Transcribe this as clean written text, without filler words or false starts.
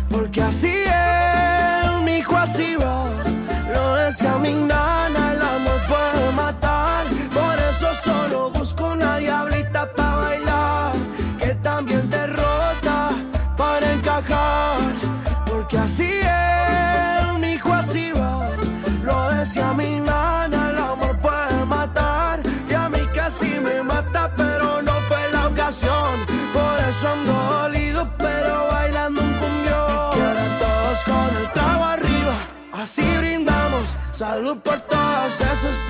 porque así es, mijo, así va. Lo decía mi nana, el amor puede matar. Por eso solo busco una diablita pa' bailar, que también te rota para encajar, porque así es, mijo, así va. Lo decía mi nana, el amor puede matar. Y a mí casi me mata, pero no fue la ocasión. Por eso ando dolido, pero bailando un cumbión. Y ahora todos con el trago arriba, así brindamos. Salud por todas esas